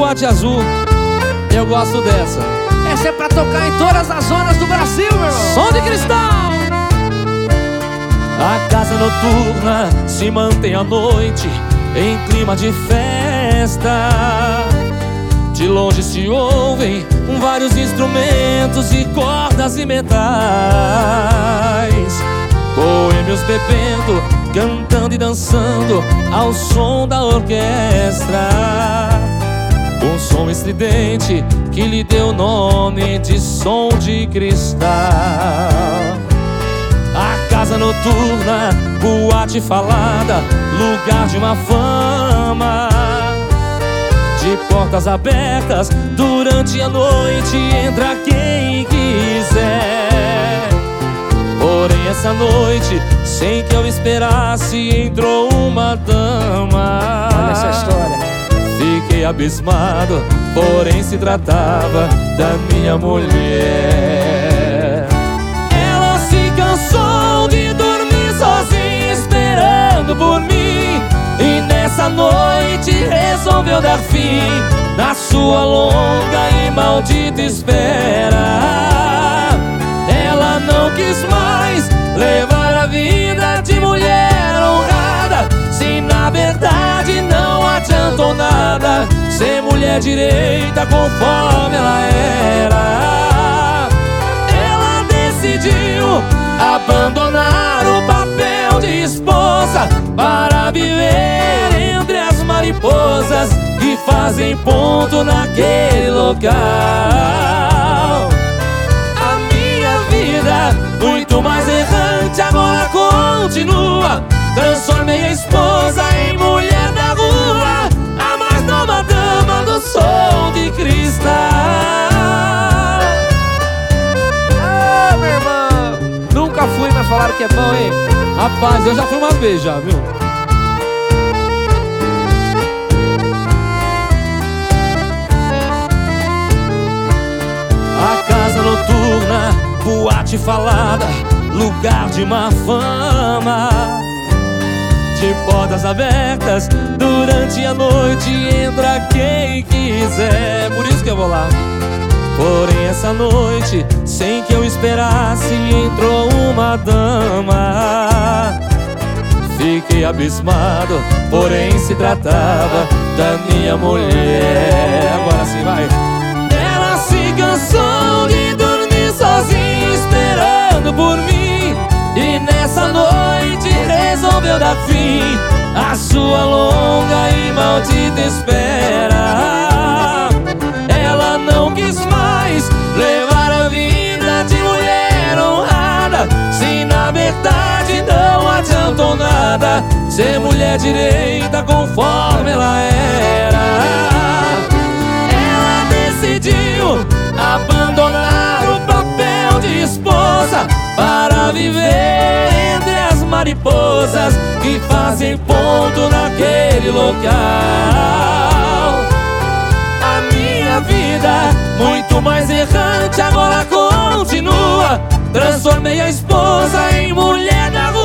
Boate Azul. Eu gosto dessa. Essa é pra tocar em todas as zonas do Brasil, meu irmão. Som de cristal. A casa noturna se mantém à noite em clima de festa. De longe se ouvem vários instrumentos e cordas e metais. Boêmios bebendo, cantando e dançando ao som da orquestra. Um som estridente que lhe deu o nome de som de cristal. A casa noturna, boate falada, lugar de uma fama. De portas abertas, durante a noite entra quem quiser. Porém essa noite, sem que eu esperasse, entrou uma dama. Olha essa história. Fiquei abismado, porém se tratava da minha mulher. Ela se cansou de dormir sozinha esperando por mim, e nessa noite resolveu dar fim na sua longa e maldita espera. Ela não quis mais levar a vida de mulher honrada, se na verdade não adiantou nada ser mulher direita conforme ela era. Ela decidiu abandonar o papel de esposa para viver entre as mariposas que fazem ponto naquele local. A minha vida, muito mais errante, agora continua. Transformei a esposa em mulher da rua, a mais nova dama do som de cristal. Ah, meu irmão, nunca fui, mas falaram que é bom, hein? Rapaz, eu já fui umas vezes já, viu? A casa noturna, boate falada, lugar de má fama. De portas abertas, durante a noite entra quem quiser. Por isso que eu vou lá. Porém essa noite, sem que eu esperasse, entrou uma dama. Fiquei abismado, porém se tratava da minha mulher. Agora sim, vai. Ela se cansou de dormir sozinha esperando por mim, e nessa noite resolveu dar fim à sua longa e maldita espera. Ela não quis mais levar a vida de mulher honrada, se na verdade não adiantou nada ser mulher direita conforme ela era. Ela decidiu abandonar o papel de esposa para viver entre as mariposas que fazem ponto naquele local. A minha vida, muito mais errante, agora continua. Transformei a esposa em mulher da rua,